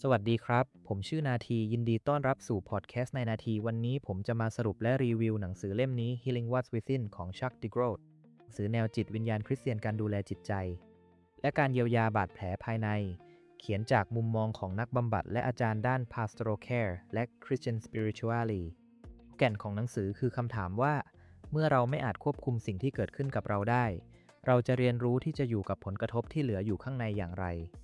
สวัสดีครับ ผมชื่อนาทียินดีต้อนรับสู่พอดแคสต์ในนาทีวันนี้ผมจะมาสรุปและรีวิวหนังสือเล่มนี้ Healing What's Within ของ Chuck DeGroat หนังสือแนวจิตวิญญาณคริสเตียนการดูแลจิตใจและการเยียวยาบาดแผลภายในเขียนจากมุมมองของนักบำบัดและอาจารย์ด้าน Pastoral Care และ Christian Spirituality แก่นของหนังสือคือคำถามว่าเมื่อเราไม่อาจควบคุมสิ่งที่เกิดขึ้นกับเราได้เราจะเรียนรู้ที่จะอยู่กับผลกระทบที่เหลืออยู่ข้างในอย่างไร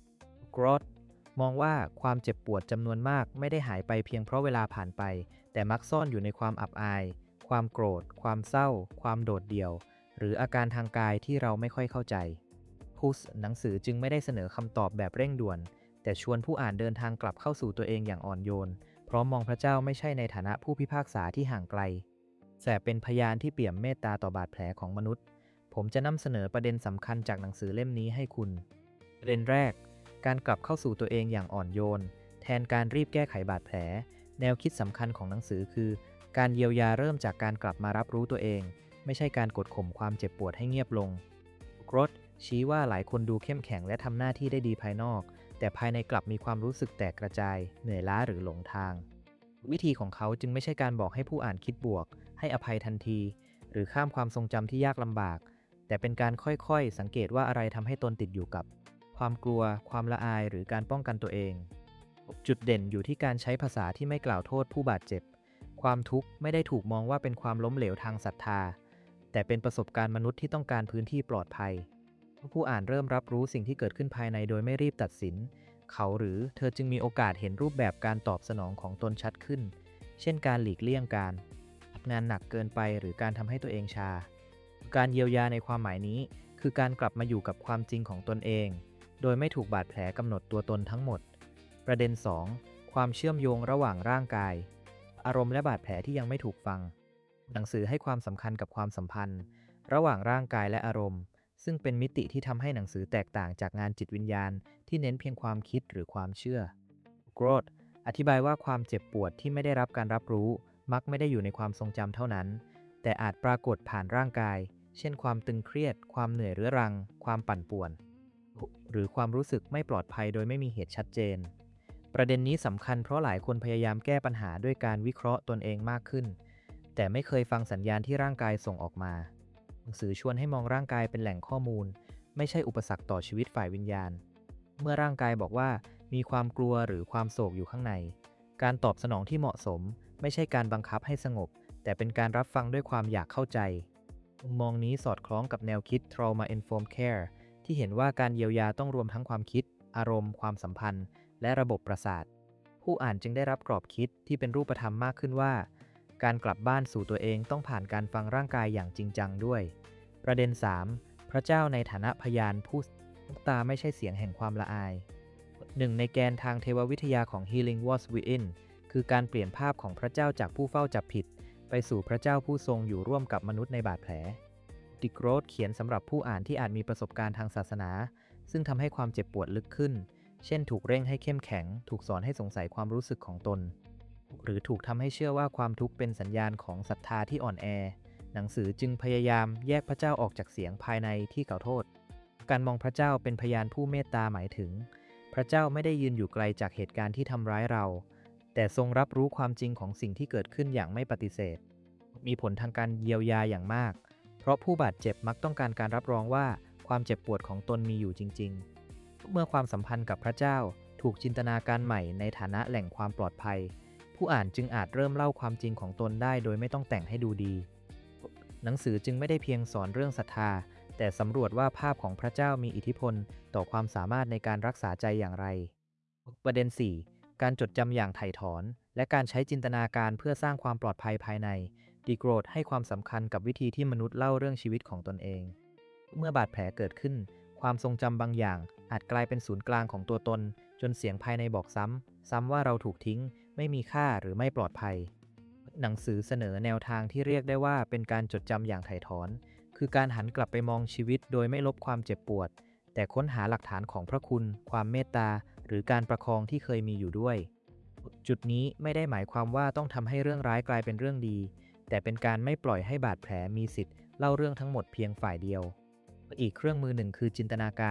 Growthมองว่าความเจ็บปวดจำนวนมากไม่ได้หายไปเพียงเพราะเวลาผ่านไปแต่มักซ่อนอยู่ในความอับอายความโกรธความเศร้าความโดดเดี่ยวหรืออาการทางกายที่เราไม่ค่อยเข้าใจพุสหนังสือจึงไม่ได้เสนอคำตอบแบบเร่งด่วนแต่ชวนผู้อ่านเดินทางกลับเข้าสู่ตัวเองอย่างอ่อนโยนพร้อมมองพระเจ้าไม่ใช่ในฐานะผู้พิพากษาที่ห่างไกลแต่เป็นพยานที่เปี่ยมเมตตาต่อบาดแผลของมนุษย์ผมจะนำเสนอประเด็นสำคัญจากหนังสือเล่มนี้ให้คุณประเด็นแรกการกลับเข้าสู่ตัวเองอย่างอ่อนโยนแทนการรีบแก้ไขบาดแผลแนวคิดสำคัญของหนังสือคือการเยียวยาเริ่มจากการกลับมารับรู้ตัวเองไม่ใช่การกดข่มความเจ็บปวดให้เงียบลงกรดชี้ว่าหลายคนดูเข้มแข็งและทำหน้าที่ได้ดีภายนอกแต่ภายในกลับมีความรู้สึกแตกกระจายเหนื่อยล้าหรือหลงทางวิธีของเขาจึงไม่ใช่การบอกให้ผู้อ่านคิดบวกให้อภัยทันทีหรือข้ามความทรงจำที่ยากลำบากแต่เป็นการค่อยๆสังเกตว่าอะไรทำให้ตนติดอยู่กับความกลัวความละอายหรือการป้องกันตัวเองจุดเด่นอยู่ที่การใช้ภาษาที่ไม่กล่าวโทษผู้บาดเจ็บความทุกข์ไม่ได้ถูกมองว่าเป็นความล้มเหลวทางศรัทธาแต่เป็นประสบการณ์มนุษย์ที่ต้องการพื้นที่ปลอดภัยผู้อ่านเริ่มรับรู้สิ่งที่เกิดขึ้นภายในโดยไม่รีบตัดสินเขาหรือเธอจึงมีโอกาสเห็นรูปแบบการตอบสนองของตนชัดขึ้นเช่นการหลีกเลี่ยงการทำงานหนักเกินไปหรือการทำให้ตัวเองชาการเยียวยาในความหมายนี้คือการกลับมาอยู่กับความจริงของตนเองโดยไม่ถูกบาดแผลกำหนดตัวตนทั้งหมดประเด็น 2. ความเชื่อมโยงระหว่างร่างกายอารมณ์และบาดแผลที่ยังไม่ถูกฟังหนังสือให้ความสำคัญกับความสัมพันธ์ระหว่างร่างกายและอารมณ์ซึ่งเป็นมิติที่ทำให้หนังสือแตกต่างจากงานจิตวิญญาณที่เน้นเพียงความคิดหรือความเชื่อ Growth อธิบายว่าความเจ็บปวดที่ไม่ได้รับการรับรู้มักไม่ได้อยู่ในความทรงจำเท่านั้นแต่อาจปรากฏผ่านร่างกายเช่นความตึงเครียดความเหนื่อยเรื้อรังความปั่นป่วนหรือความรู้สึกไม่ปลอดภัยโดยไม่มีเหตุชัดเจนประเด็นนี้สำคัญเพราะหลายคนพยายามแก้ปัญหาด้วยการวิเคราะห์ตนเองมากขึ้นแต่ไม่เคยฟังสัญญาณที่ร่างกายส่งออกมาหนังสือชวนให้มองร่างกายเป็นแหล่งข้อมูลไม่ใช่อุปสรรคต่อชีวิตฝ่ายวิญญาณเมื่อร่างกายบอกว่ามีความกลัวหรือความโศกอยู่ข้างในการตอบสนองที่เหมาะสมไม่ใช่การบังคับให้สงบแต่เป็นการรับฟังด้วยความอยากเข้าใจมุมมองนี้สอดคล้องกับแนวคิด Trauma Informed Care ที่เห็นว่าการเยียวยาต้องรวมทั้งความคิดอารมณ์ความสัมพันธ์และระบบประสาทผู้อ่านจึงได้รับกรอบคิดที่เป็นรูปธรรมมากขึ้นว่าการกลับบ้านสู่ตัวเองต้องผ่านการฟังร่างกายอย่างจริงจังด้วยประเด็น 3. พระเจ้าในฐานะพยานผู้น้ำตาไม่ใช่เสียงแห่งความละอายหนึ่งในแกนทางเทววิทยาของ Healing What's Within คือการเปลี่ยนภาพของพระเจ้าจากผู้เฝ้าจับผิดไปสู่พระเจ้าผู้ทรงอยู่ร่วมกับมนุษย์ในบาดแผลดิกโรธเขียนสำหรับผู้อ่านที่อาจมีประสบการณ์ทางศาสนาซึ่งทำให้ความเจ็บปวดลึกขึ้นเช่นถูกเร่งให้เข้มแข็งถูกสอนให้สงสัยความรู้สึกของตนหรือถูกทำให้เชื่อว่าความทุกข์เป็นสัญญาณของศรัทธาที่อ่อนแอหนังสือจึงพยายามแยกพระเจ้าออกจากเสียงภายในที่กล่าวโทษการมองพระเจ้าเป็นพยานผู้เมตตาหมายถึงพระเจ้าไม่ได้ยืนอยู่ไกลจากเหตุการณ์ที่ทำร้ายเราแต่ทรงรับรู้ความจริงของสิ่งที่เกิดขึ้นอย่างไม่ปฏิเสธมีผลทางการเยียวยาอย่างมากเพราะผู้บาดเจ็บมักต้องการการรับรองว่าความเจ็บปวดของตนมีอยู่จริงๆเมื่อความสัมพันธ์กับพระเจ้าถูกจินตนาการใหม่ในฐานะแหล่งความปลอดภัยผู้อ่านจึงอาจเริ่มเล่าความจริงของตนได้โดยไม่ต้องแต่งให้ดูดีหนังสือจึงไม่ได้เพียงสอนเรื่องศรัทธาแต่สำรวจว่าภาพของพระเจ้ามีอิทธิพลต่อความสามารถในการรักษาใจอย่างไรประเด็น 4. การจดจำอย่างไถ่ถอนและการใช้จินตนาการเพื่อสร้างความปลอดภัยภายในดีโกรธให้ความสำคัญกับวิธีที่มนุษย์เล่าเรื่องชีวิตของตนเองเมื่อบาดแผลเกิดขึ้นความทรงจำบางอย่างอาจกลายเป็นศูนย์กลางของตัวตนจนเสียงภายในบอกซ้ำว่าเราถูกทิ้งไม่มีค่าหรือไม่ปลอดภัยหนังสือเสนอแนวทางที่เรียกได้ว่าเป็นการจดจำอย่างไถ่ถอนคือการหันกลับไปมองชีวิตโดยไม่ลบความเจ็บปวดแต่ค้นหาหลักฐานของพระคุณความเมตตาหรือการประคองที่เคยมีอยู่ด้วยจุดนี้ไม่ได้หมายความว่าต้องทำให้เรื่องร้ายกลายเป็นเรื่องดีแต่เป็นการไม่ปล่อยให้บาดแผลมีสิทธิ์เล่าเรื่องทั้งหมดเพียงฝ่ายเดียวอีกเครื่องมือหนึ่งคือจินตนาการ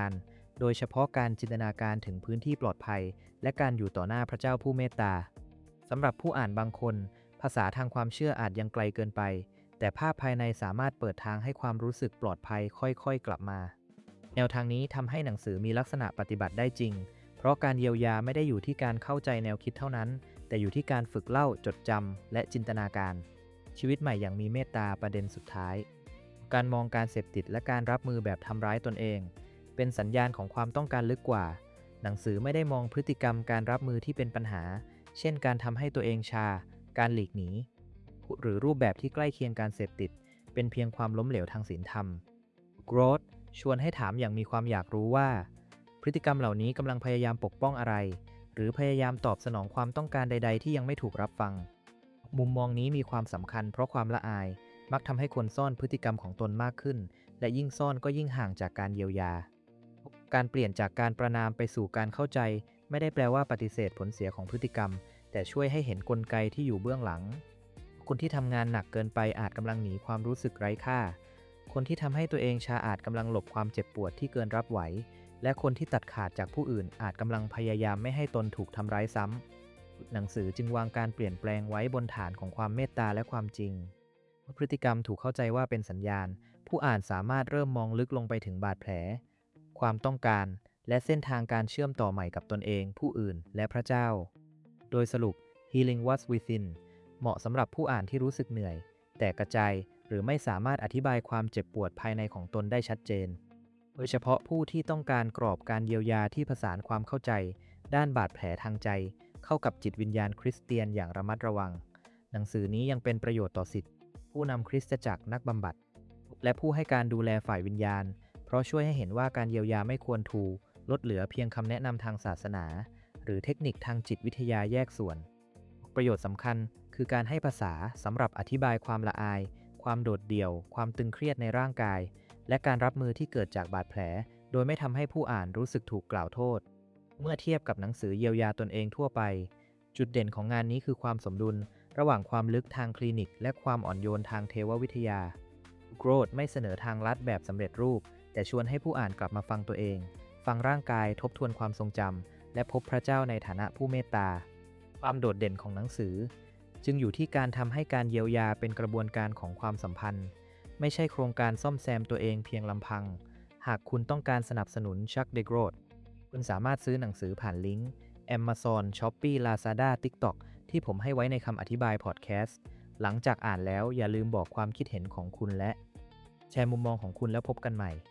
โดยเฉพาะการจินตนาการถึงพื้นที่ปลอดภัยและการอยู่ต่อหน้าพระเจ้าผู้เมตตาสำหรับผู้อ่านบางคนภาษาทางความเชื่ออาจยังไกลเกินไปแต่ภาพภายในสามารถเปิดทางให้ความรู้สึกปลอดภัยค่อยๆกลับมาแนวทางนี้ทำให้หนังสือมีลักษณะปฏิบัติได้จริงเพราะการเยียวยาไม่ได้อยู่ที่การเข้าใจแนวคิดเท่านั้นแต่อยู่ที่การฝึกเล่าจดจำและจินตนาการชีวิตใหม่อย่างมีเมตตาประเด็นสุดท้ายการมองการเสพติดและการรับมือแบบทำร้ายตนเองเป็นสัญญาณของความต้องการลึกกว่าหนังสือไม่ได้มองพฤติกรรมการรับมือที่เป็นปัญหาเช่นการทำให้ตัวเองชาการหลีกหนีหรือรูปแบบที่ใกล้เคียงการเสพติดเป็นเพียงความล้มเหลวทางศีลธรรม Growth ชวนให้ถามอย่างมีความอยากรู้ว่าพฤติกรรมเหล่านี้กำลังพยายามปกป้องอะไรหรือพยายามตอบสนองความต้องการใดๆที่ยังไม่ถูกรับฟังมุมมองนี้มีความสำคัญเพราะความละอายมักทำให้คนซ่อนพฤติกรรมของตนมากขึ้นและยิ่งซ่อนก็ยิ่งห่างจากการเยียวยาการเปลี่ยนจากการประณามไปสู่การเข้าใจไม่ได้แปลว่าปฏิเสธผลเสียของพฤติกรรมแต่ช่วยให้เห็นกลไกที่อยู่เบื้องหลังคนที่ทำงานหนักเกินไปอาจกำลังหนีความรู้สึกไร้ค่าคนที่ทำให้ตัวเองชาอาจกำลังหลบความเจ็บปวดที่เกินรับไหวและคนที่ตัดขาดจากผู้อื่นอาจกำลังพยายามไม่ให้ตนถูกทำร้ายซ้ำหนังสือจึงวางการเปลี่ยนแปลงไว้บนฐานของความเมตตาและความจริงเมื่อพฤติกรรมถูกเข้าใจว่าเป็นสัญญาณผู้อ่านสามารถเริ่มมองลึกลงไปถึงบาดแผลความต้องการและเส้นทางการเชื่อมต่อใหม่กับตนเองผู้อื่นและพระเจ้าโดยสรุป Healing What's Within เหมาะสำหรับผู้อ่านที่รู้สึกเหนื่อยแตกกระจายหรือไม่สามารถอธิบายความเจ็บปวดภายในของตนได้ชัดเจนโดยเฉพาะผู้ที่ต้องการกรอบการเยียวยาที่ผสานความเข้าใจด้านบาดแผลทางใจเข้ากับจิตวิญญาณคริสเตียนอย่างระมัดระวังหนังสือนี้ยังเป็นประโยชน์ต่อศิษย์ผู้นำคริสตจักรนักบำบัดและผู้ให้การดูแลฝ่ายวิญญาณเพราะช่วยให้เห็นว่าการเยียวยาไม่ควรถูกลดเหลือเพียงคำแนะนำทางศาสนาหรือเทคนิคทางจิตวิทยาแยกส่วนประโยชน์สำคัญคือการให้ภาษาสำหรับอธิบายความละอายความโดดเดี่ยวความตึงเครียดในร่างกายและการรับมือที่เกิดจากบาดแผลโดยไม่ทำให้ผู้อ่านรู้สึกถูกกล่าวโทษเมื่อเทียบกับหนังสือเยียวยาตนเองทั่วไปจุดเด่นของงานนี้คือความสมดุลระหว่างความลึกทางคลินิกและความอ่อนโยนทางเทววิทยา Growth ไม่เสนอทางลัดแบบสำเร็จรูปแต่ชวนให้ผู้อ่านกลับมาฟังตัวเองฟังร่างกายทบทวนความทรงจำและพบพระเจ้าในฐานะผู้เมตตาความโดดเด่นของหนังสือจึงอยู่ที่การทำให้การเยียวยาเป็นกระบวนการของความสัมพันธ์ไม่ใช่โครงการซ่อมแซมตัวเองเพียงลำพังหากคุณต้องการสนับสนุนชักเดโกรธคุณสามารถซื้อหนังสือผ่านลิงก์ Amazon Shopee Lazada TikTok ที่ผมให้ไว้ในคำอธิบายพอดแคสต์หลังจากอ่านแล้วอย่าลืมบอกความคิดเห็นของคุณและแชร์มุมมองของคุณแล้วพบกันใหม่